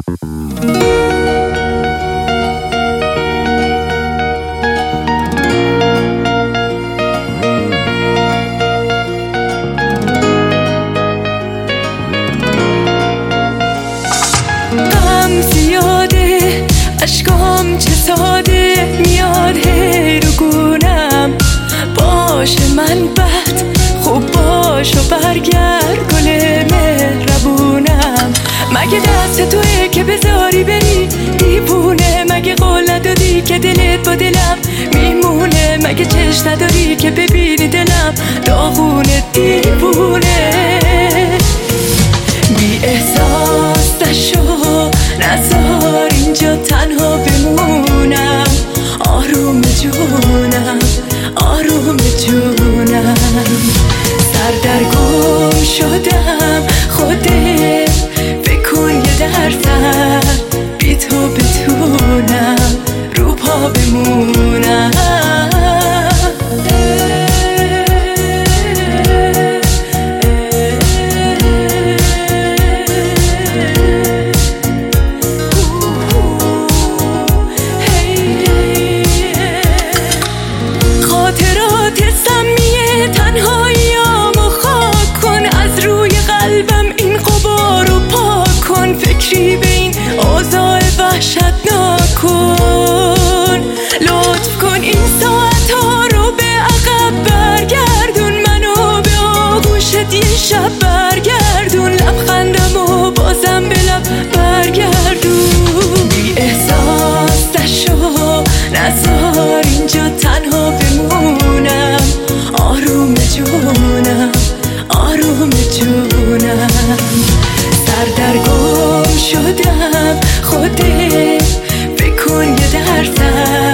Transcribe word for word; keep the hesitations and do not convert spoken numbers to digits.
اشکام چه ساده میاد هی رو گونم. باشه من بد خوب باش و برگرد گل مهربونم. مگه دست توئه که بذاری بری دیوونه؟ مگه قول ندادی که دلت با دلم میمونه؟ مگه چشم نداری که ببینی دلم داغونه دیوونه؟ بی احساس نشو نذار اینجا تنها بمونم. آروم جونم آروم جونم. سردرگم شدم خودت بکن یه درصد بی تو بتونم رو پا بمونم. فکری به این اوضاع وحشتناک کن. لطف کن این ساعت ها رو به عقب برگردون. منو به آغوشت یه شب برگردون. لبخندم و بازم به لب برگردون. بی احساس نشو نذار اینجا تنها بمونم. آروم جونم آروم جونم. سردرگم شدم خودت بکن یه درصد